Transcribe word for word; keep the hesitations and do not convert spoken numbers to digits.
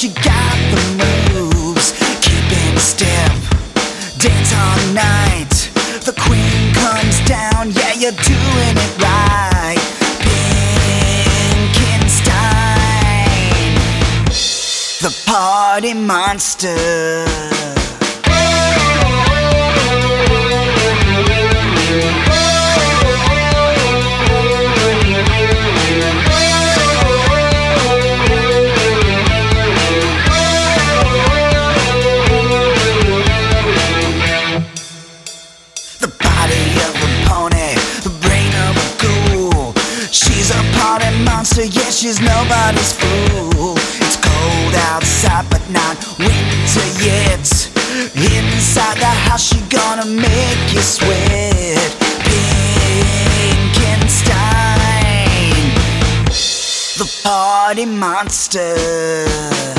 she got the moves, keeping step, dance all night. The queen comes down, yeah, you're doing it right. Pinkenstein, the party monster. The body of a pony, the brain of a ghoul. She's a party monster, yeah, she's nobody's fool. It's cold outside, but not winter yet. Inside the house, she gonna make you sweat. Pinkenstein, the party monster.